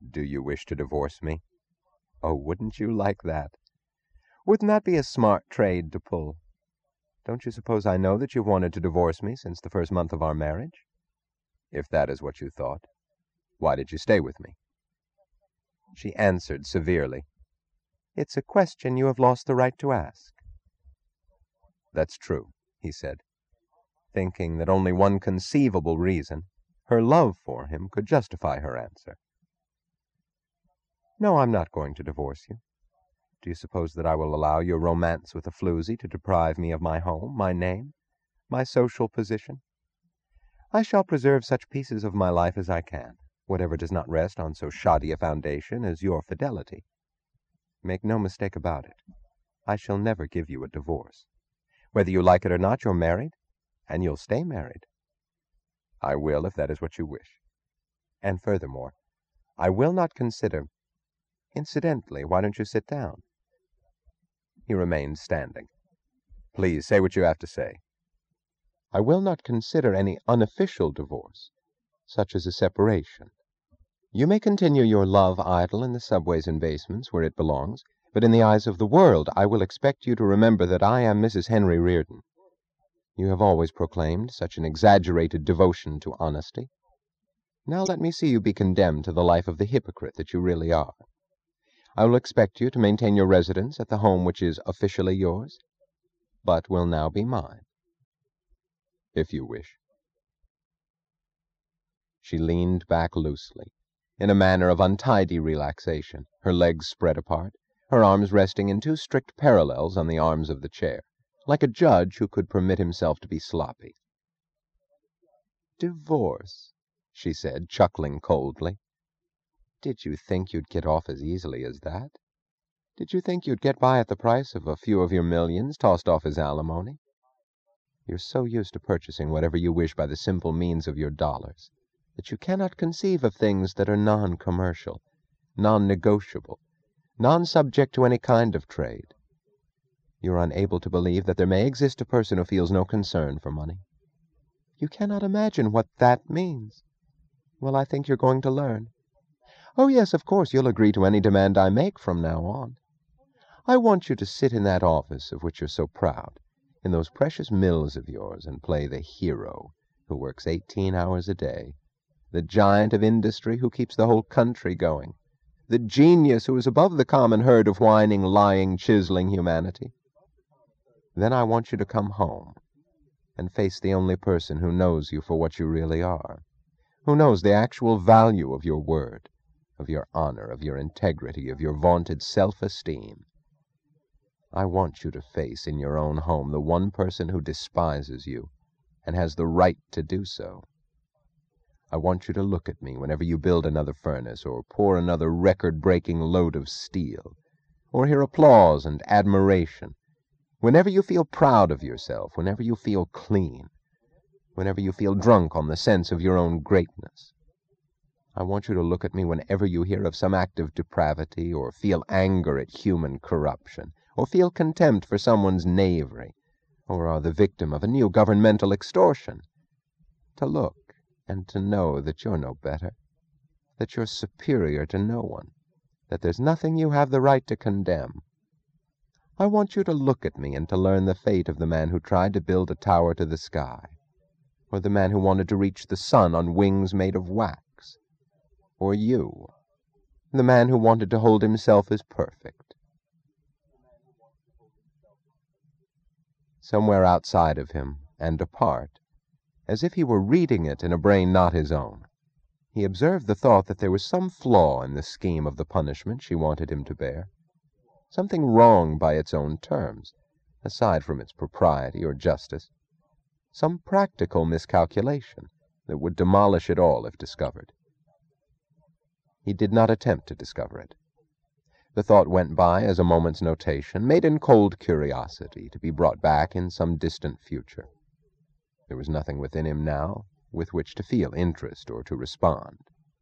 Do you wish to divorce me? Oh, wouldn't you like that? Wouldn't that be a smart trade to pull? Don't you suppose I know that you've wanted to divorce me since the first month of our marriage? If that is what you thought, why did you stay with me? She answered severely, "It's a question you have lost the right to ask." "That's true," he said, thinking that only one conceivable reason, her love for him, could justify her answer. "No, I'm not going to divorce you. Do you suppose that I will allow your romance with a floozy to deprive me of my home, my name, my social position? I shall preserve such pieces of my life as I can, whatever does not rest on so shoddy a foundation as your fidelity. Make no mistake about it, I shall never give you a divorce. Whether you like it or not, you're married, and you'll stay married." "I will, if that is what you wish. And furthermore, I will not consider— Incidentally, why don't you sit down?" He remained standing. "Please, say what you have to say." "I will not consider any unofficial divorce, such as a separation. You may continue your love idle in the subways and basements where it belongs, but in the eyes of the world I will expect you to remember that I am Mrs. Henry Reardon. You have always proclaimed such an exaggerated devotion to honesty. Now let me see you be condemned to the life of the hypocrite that you really are. I will expect you to maintain your residence at the home which is officially yours, but will now be mine." "If you wish." She leaned back loosely, in a manner of untidy relaxation, her legs spread apart, her arms resting in two strict parallels on the arms of the chair, like a judge who could permit himself to be sloppy. "Divorce," she said, chuckling coldly. "Did you think you'd get off as easily as that? Did you think you'd get by at the price of a few of your millions tossed off as alimony? You're so used to purchasing whatever you wish by the simple means of your dollars that you cannot conceive of things that are non-commercial, non-negotiable, non-subject to any kind of trade. You're unable to believe that there may exist a person who feels no concern for money. You cannot imagine what that means. Well, I think you're going to learn. Oh, yes, of course, you'll agree to any demand I make from now on. I want you to sit in that office of which you're so proud, in those precious mills of yours, and play the hero who works 18 hours a day, the giant of industry who keeps the whole country going, the genius who is above the common herd of whining, lying, chiseling humanity. Then I want you to come home and face the only person who knows you for what you really are, who knows the actual value of your word, of your honor, of your integrity, of your vaunted self-esteem. I want you to face in your own home the one person who despises you and has the right to do so. I want you to look at me whenever you build another furnace or pour another record-breaking load of steel, or hear applause and admiration, whenever you feel proud of yourself, whenever you feel clean, whenever you feel drunk on the sense of your own greatness. I want you to look at me whenever you hear of some act of depravity, or feel anger at human corruption, or feel contempt for someone's knavery, or are the victim of a new governmental extortion. To look and to know that you're no better, that you're superior to no one, that there's nothing you have the right to condemn. I want you to look at me and to learn the fate of the man who tried to build a tower to the sky, or the man who wanted to reach the sun on wings made of wax, or you, the man who wanted to hold himself as perfect. Somewhere outside of him, and apart, as if he were reading it in a brain not his own, he observed the thought that there was some flaw in the scheme of the punishment she wanted him to bear, something wrong by its own terms, aside from its propriety or justice, some practical miscalculation that would demolish it all if discovered. He did not attempt to discover it. The thought went by as a moment's notation, made in cold curiosity, to be brought back in some distant future. There was nothing within him now with which to feel interest or to respond.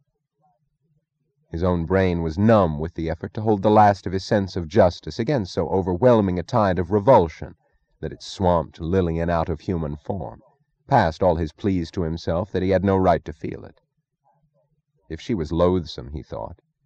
His own brain was numb with the effort to hold the last of his sense of justice against so overwhelming a tide of revulsion that it swamped Lillian out of human form, past all his pleas to himself that he had no right to feel it. If she was loathsome, he thought,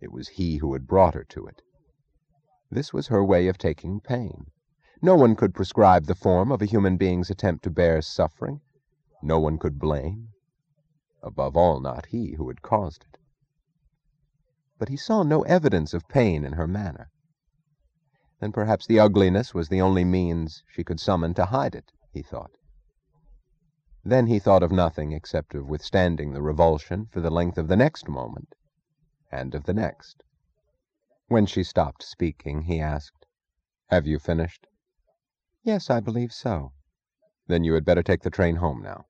It was he who had brought her to it. This was her way of taking pain. No one could prescribe the form of a human being's attempt to bear suffering. No one could blame. Above all, not he who had caused it. But he saw no evidence of pain in her manner. Then perhaps the ugliness was the only means she could summon to hide it, he thought. Then he thought of nothing except of withstanding the revulsion for the length of the next moment, and of the next. When she stopped speaking, he asked, "Have you finished?" "Yes, I believe so." "Then you had better take the train home now."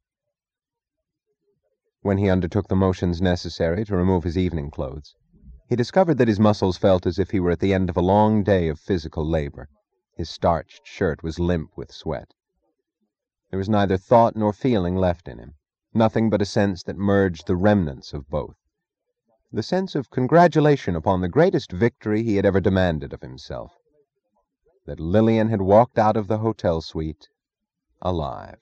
When he undertook the motions necessary to remove his evening clothes, he discovered that his muscles felt as if he were at the end of a long day of physical labor. His starched shirt was limp with sweat. There was neither thought nor feeling left in him, nothing but a sense that merged the remnants of both. The sense of congratulation upon the greatest victory he had ever demanded of himself. That Lillian had walked out of the hotel suite alive.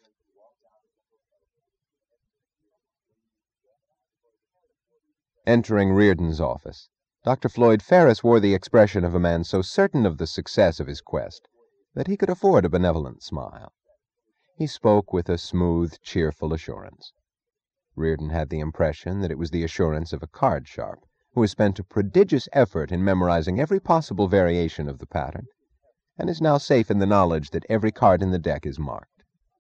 Entering Reardon's office, Dr. Floyd Ferris wore the expression of a man so certain of the success of his quest that he could afford a benevolent smile. He spoke with a smooth, cheerful assurance. Reardon had the impression that it was the assurance of a card sharp who has spent a prodigious effort in memorizing every possible variation of the pattern, and is now safe in the knowledge that every card in the deck is marked.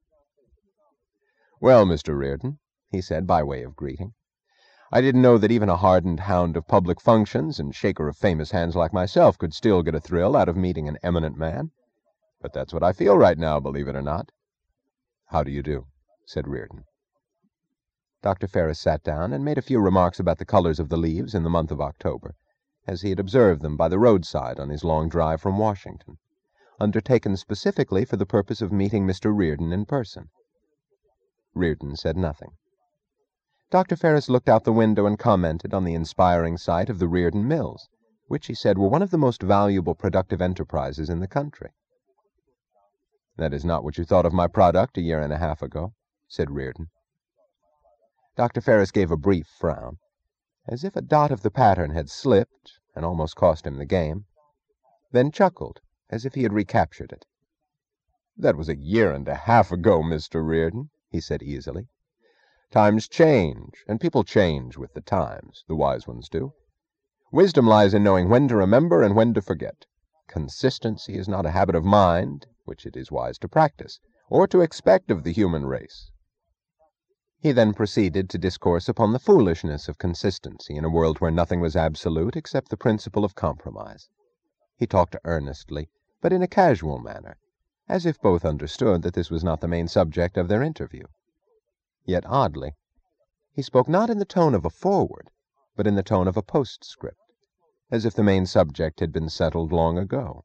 "Well, Mr. Reardon," he said by way of greeting, "I didn't know that even a hardened hound of public functions and shaker of famous hands like myself could still get a thrill out of meeting an eminent man. But that's what I feel right now, believe it or not." "How do you do?" said Reardon. Dr. Ferris sat down and made a few remarks about the colors of the leaves in the month of October, as he had observed them by the roadside on his long drive from Washington, undertaken specifically for the purpose of meeting Mr. Reardon in person. Reardon said nothing. Dr. Ferris looked out the window and commented on the inspiring sight of the Reardon Mills, which he said were one of the most valuable productive enterprises in the country. "That is not what you thought of my product a year and a half ago," said Reardon. Dr. Ferris gave a brief frown, as if a dot of the pattern had slipped and almost cost him the game, then chuckled as if he had recaptured it. "That was a year and a half ago, Mr. Reardon," he said easily. "Times change, and people change with the times, the wise ones do. Wisdom lies in knowing when to remember and when to forget. Consistency is not a habit of mind, which it is wise to practice, or to expect of the human race." He then proceeded to discourse upon the foolishness of consistency in a world where nothing was absolute except the principle of compromise. He talked earnestly, but in a casual manner, as if both understood that this was not the main subject of their interview. Yet oddly, he spoke not in the tone of a foreword, but in the tone of a postscript, as if the main subject had been settled long ago.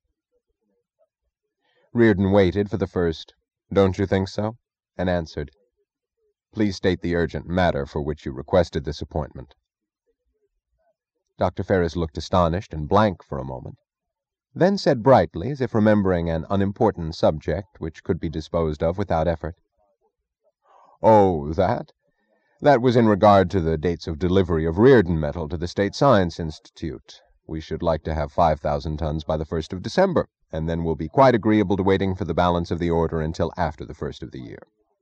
Reardon waited for the first, "Don't you think so?" and answered, "Please state the urgent matter for which you requested this appointment." Dr. Ferris looked astonished and blank for a moment, then said brightly, as if remembering an unimportant subject which could be disposed of without effort, "Oh, that? That was in regard to the dates of delivery of Reardon metal to the State Science Institute. We should like to have 5,000 tons by the 1st of December, and then we'll be quite agreeable to waiting for the balance of the order until after the 1st of the year."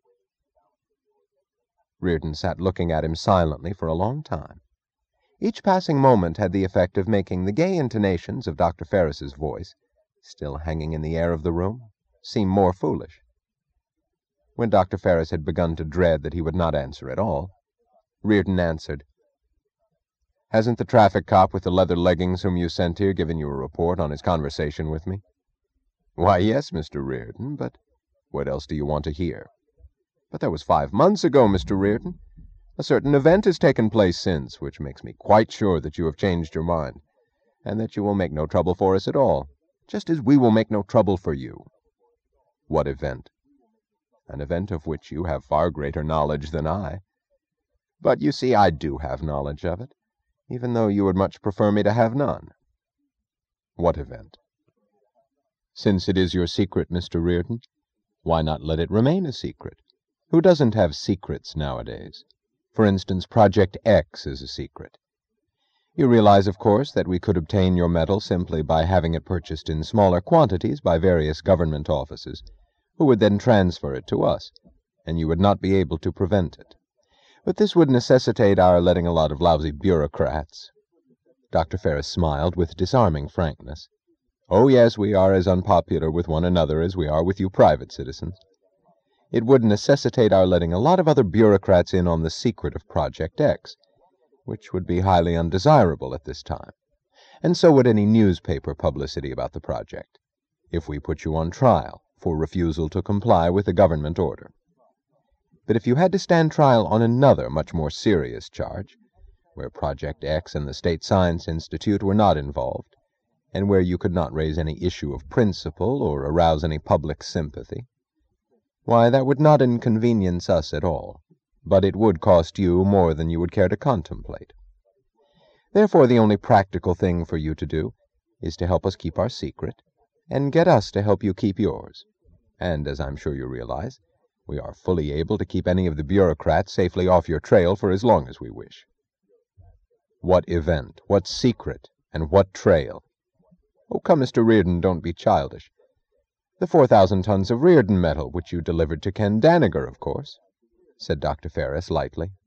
Reardon sat looking at him silently for a long time. Each passing moment had the effect of making the gay intonations of Dr. Ferris's voice, still hanging in the air of the room, seem more foolish. When Dr. Ferris had begun to dread that he would not answer at all, Reardon answered, "Hasn't the traffic cop with the leather leggings whom you sent here given you a report on his conversation with me?" "Why, yes, Mr. Reardon, but what else do you want to hear?" "But that was 5 months ago, Mr. Reardon. A certain event has taken place since, which makes me quite sure that you have changed your mind, and that you will make no trouble for us at all, just as we will make no trouble for you." "What event?" "An event of which you have far greater knowledge than I. But you see, I do have knowledge of it, even though you would much prefer me to have none." "What event?" "Since it is your secret, Mr. Reardon, why not let it remain a secret? Who doesn't have secrets nowadays? For instance, Project X is a secret. You realize, of course, that we could obtain your metal simply by having it purchased in smaller quantities by various government offices, who would then transfer it to us, and you would not be able to prevent it. But this would necessitate our letting a lot of lousy bureaucrats. Dr. Ferris smiled with disarming frankness. Oh, yes, we are as unpopular with one another as we are with you private citizens. It would necessitate our letting a lot of other bureaucrats in on the secret of Project X, which would be highly undesirable at this time, and so would any newspaper publicity about the project, if we put you on trial for refusal to comply with the government order. But if you had to stand trial on another, much more serious charge, where Project X and the State Science Institute were not involved, and where you could not raise any issue of principle or arouse any public sympathy, why, that would not inconvenience us at all, but it would cost you more than you would care to contemplate. Therefore, the only practical thing for you to do is to help us keep our secret, and get us to help you keep yours. And, as I'm sure you realize, we are fully able to keep any of the bureaucrats safely off your trail for as long as we wish. What event, what secret, and what trail? Oh, come, Mr. Reardon, don't be childish. The 4,000 tons of Reardon metal which you delivered to Ken Danager, of course, said Dr. Ferris lightly.